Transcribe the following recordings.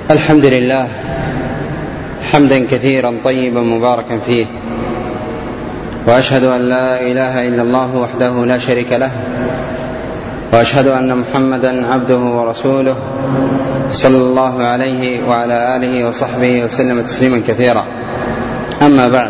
الحمد لله حمدا كثيرا طيبا مباركا فيه، وأشهد أن لا إله إلا الله وحده لا شريك له، وأشهد أن محمدا عبده ورسوله صلى الله عليه وعلى آله وصحبه وسلم تسليما كثيرا. أما بعد،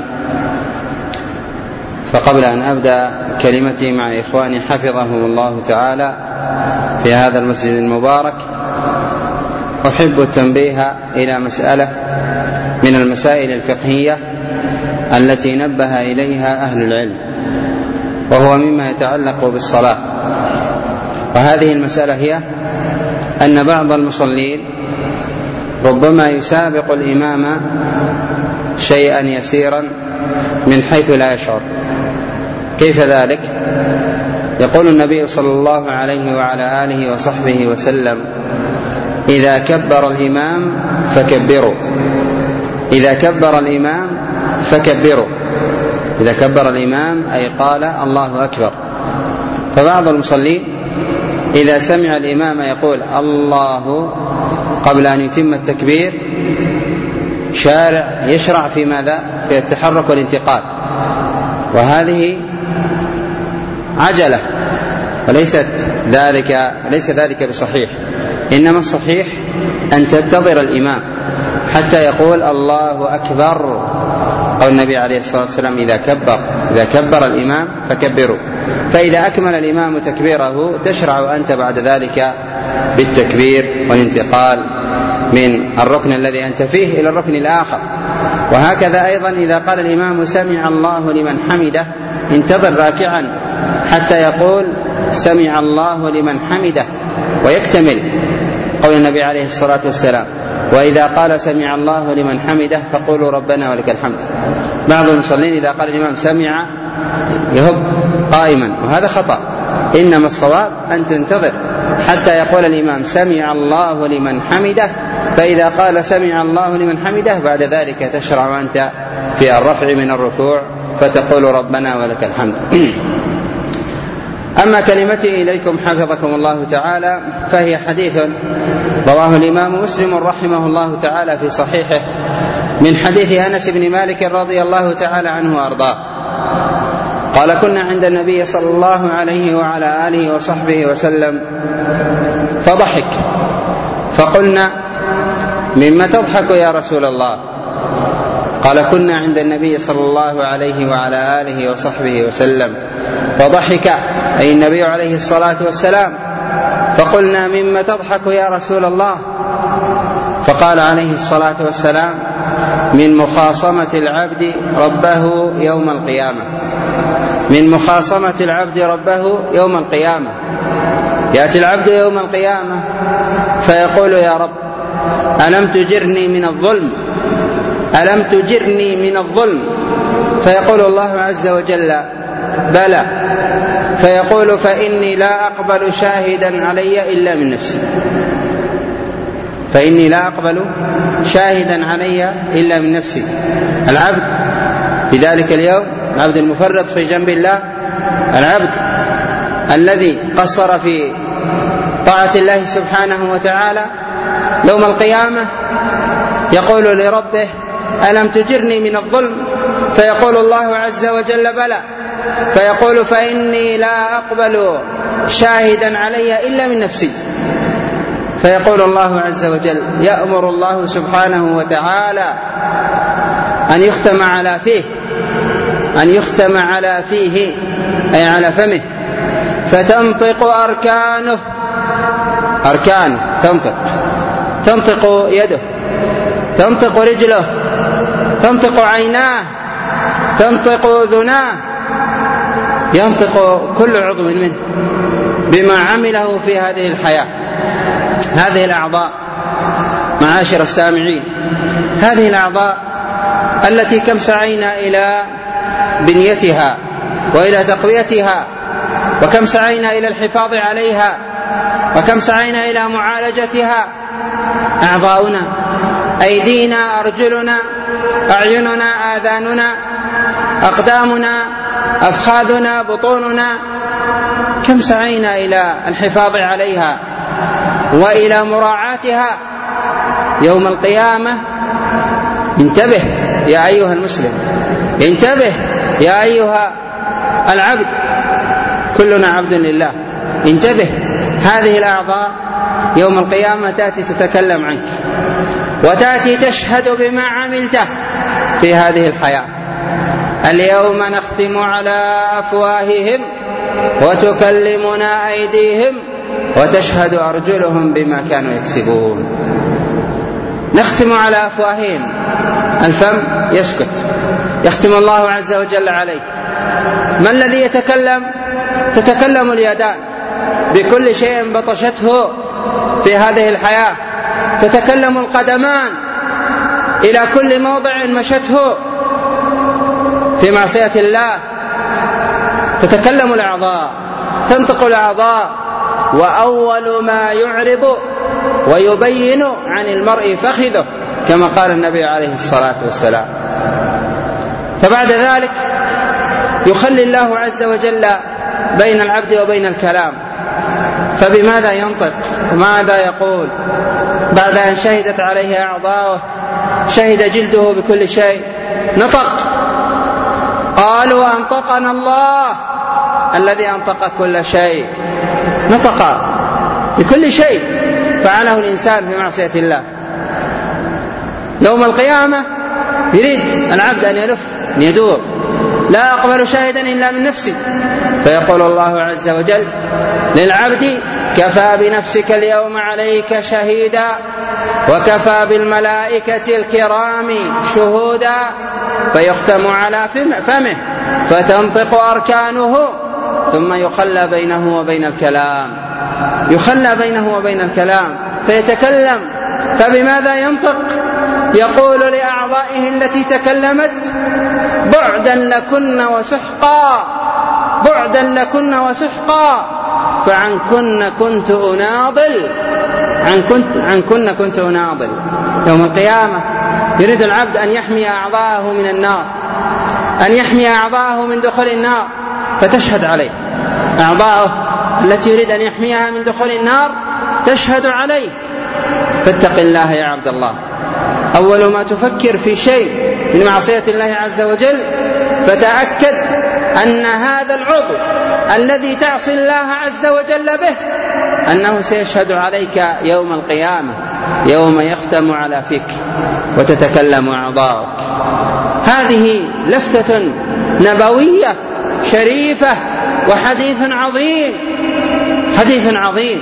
فقبل أن أبدأ كلمتي مع إخواني حفظهم الله تعالى في هذا المسجد المبارك، أحب التنبيه إلى مسألة من المسائل الفقهية التي نبه إليها أهل العلم، وهو مما يتعلق بالصلاة. وهذه المسألة هي أن بعض المصلين ربما يسابق الإمام شيئا يسيرا من حيث لا يشعر. كيف ذلك؟ يقول النبي صلى الله عليه وعلى آله وصحبه وسلم: إذا كبر الإمام فكبروا، إذا كبر الإمام فكبروا. إذا كبر الإمام أي قال الله أكبر. فبعض المصلين إذا سمع الإمام يقول الله قبل أن يتم التكبير يشرع في ماذا؟ في التحرك والانتقال، وهذه عجلة، وليس ذلك بصحيح. إنما الصحيح أن تنتظر الإمام حتى يقول الله أكبر. قال النبي عليه الصلاة والسلام: إذا كبر الإمام فكبروا. فإذا أكمل الإمام تكبيره تشرع أنت بعد ذلك بالتكبير والانتقال من الركن الذي أنت فيه إلى الركن الآخر. وهكذا أيضا إذا قال الإمام سمع الله لمن حمده، انتظر راكعا حتى يقول سمع الله لمن حمده ويكتمل قول النبي عليه الصلاة والسلام: وإذا قال سمع الله لمن حمده فقولوا ربنا ولك الحمد. بعض المصلين إذا قال الإمام سمع يهب قائما، وهذا خطأ. إنما الصواب أن تنتظر حتى يقول الإمام سمع الله لمن حمده، فإذا قال سمع الله لمن حمده بعد ذلك تشرع أنت في الرفع من الركوع فتقول ربنا ولك الحمد. أما كلمتي إليكم حفظكم الله تعالى فهي حديث رواه الإمام مسلم رحمه الله تعالى في صحيحه من حديث أنس بن مالك رضي الله تعالى عنه وأرضاه قال: كنا عند النبي صلى الله عليه وعلى آله وصحبه وسلم فضحك، فقلنا: مما تضحك يا رسول الله؟ قال: كنا عند النبي صلى الله عليه وعلى آله وصحبه وسلم فضحك، أي النبي عليه الصلاة والسلام. فقلنا: مما تضحك يا رسول الله؟ فقال عليه الصلاة والسلام: من مخاصمة العبد ربه يوم القيامة. من مخاصمة العبد ربه يوم القيامة. يأتي العبد يوم القيامة فيقول: يا رب ألم تجرني من الظلم؟ ألم تجرني من الظلم؟ فيقول الله عز وجل: بلى. فيقول: فإني لا أقبل شاهدا علي إلا من نفسي. فإني لا أقبل شاهدا علي إلا من نفسي. العبد في ذلك اليوم، العبد المفرط في جنب الله، العبد الذي قصر في طاعة الله سبحانه وتعالى، يوم القيامة يقول لربه: ألم تجرني من الظلم؟ فيقول الله عز وجل: بلى. فيقول: فإني لا أقبل شاهدا علي إلا من نفسي. فيقول الله عز وجل: يأمر الله سبحانه وتعالى أن يختم على فيه، أن يختم على فيه أي على فمه، فتنطق أركانه، تنطق يده، تنطق رجله، تنطق عيناه، تنطق أذناه، ينطق كل عضو منه بما عمله في هذه الحياة. هذه الأعضاء معاشر السامعين، هذه الأعضاء التي كم سعينا إلى بنيتها وإلى تقويتها، وكم سعينا إلى الحفاظ عليها، وكم سعينا إلى معالجتها. أعضاؤنا، أيدينا، أرجلنا، أعيننا، آذاننا، أقدامنا، أفخاذنا، بطوننا، كم سعينا إلى الحفاظ عليها وإلى مراعاتها. يوم القيامة انتبه يا أيها المسلم، انتبه يا أيها العبد، كلنا عبد لله، انتبه. هذه الأعضاء يوم القيامة تأتي تتكلم عنك وتأتي تشهد بما عملته في هذه الحياة. اليوم نختم على أفواههم وتكلمنا أيديهم وتشهد أرجلهم بما كانوا يكسبون. نختم على أفواههم، الفم يسكت، يختم الله عز وجل عليه. ما الذي يتكلم؟ تتكلم اليدان بكل شيء بطشته في هذه الحياة، تتكلم القدمان إلى كل موضع مشته في معصية الله، تتكلم الأعضاء، تنطق الأعضاء، وأول ما يعرب ويبين عن المرء فخذه كما قال النبي عليه الصلاة والسلام. فبعد ذلك يخلي الله عز وجل بين العبد وبين الكلام، فبماذا ينطق وماذا يقول بعد أن شهدت عليه أعضاؤه، شهد جلده بكل شيء، نطق. قالوا أنطقنا الله الذي أنطق كل شيء، نطق بكل شيء فعله الإنسان في معصية الله. يوم القيامة يريد العبد أن يلف أن يدور، لا أقبل شاهدا إلا من نفسي، فيقول الله عز وجل للعبد كفى بنفسك اليوم عليك شهيدا وكفى بالملائكة الكرام شهودا، فيختم على فمه فتنطق أركانه ثم يخلى بينه وبين الكلام، يخلى بينه وبين الكلام فيتكلم. فبماذا ينطق؟ يقول لأعضائه التي تكلمت بعدا لكن وسحقا، بعدا لكن وسحقا، فعنكن كنت أناضل، عنكن كنت أناضل. يوم القيامة يريد العبد أن يحمي أعضاءه من النار، أن يحمي أعضاءه من دخول النار، فتشهد عليه أعضاءه التي يريد أن يحميها من دخول النار تشهد عليه. فاتق الله يا عبد الله، أول ما تفكر في شيء من معصية الله عز وجل فتأكد أن هذا العضو الذي تعصي الله عز وجل به أنه سيشهد عليك يوم القيامة، يوم يختم على فيك وتتكلم أعضاؤك. هذه لفتة نبوية شريفة وحديث عظيم، حديث عظيم.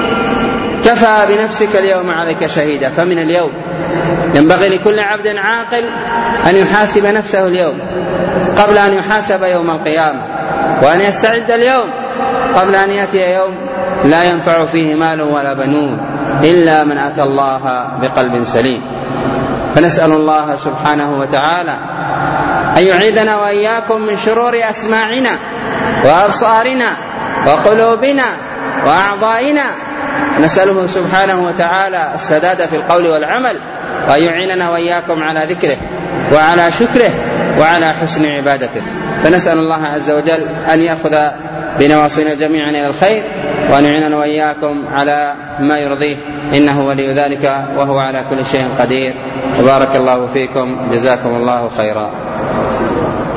كفى بنفسك اليوم عليك شهيدا. فمن اليوم ينبغي لكل عبد عاقل أن يحاسب نفسه اليوم قبل أن يحاسب يوم القيامة، وأن يستعد اليوم قبل أن يأتي يوم لا ينفع فيه مال ولا بنون إلا من أتى الله بقلب سليم. فنسأل الله سبحانه وتعالى أن يعيذنا وإياكم من شرور أسماعنا وأبصارنا وقلوبنا وأعضائنا. نسأله سبحانه وتعالى السداد في القول والعمل، وأن يعيننا وإياكم على ذكره وعلى شكره وعلى حسن عبادته. فنسأل الله عز وجل أن يأخذ بنواصينا جميعا إلى الخير، وأن يعيننا وإياكم على ما يرضيه، إنه ولي ذلك وهو على كل شيء قدير. وبارك الله فيكم، جزاكم الله خيرا.